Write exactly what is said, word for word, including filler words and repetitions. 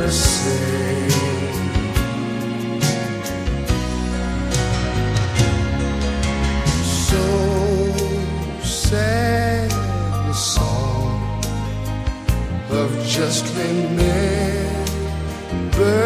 the same. So sad the song of just clean men.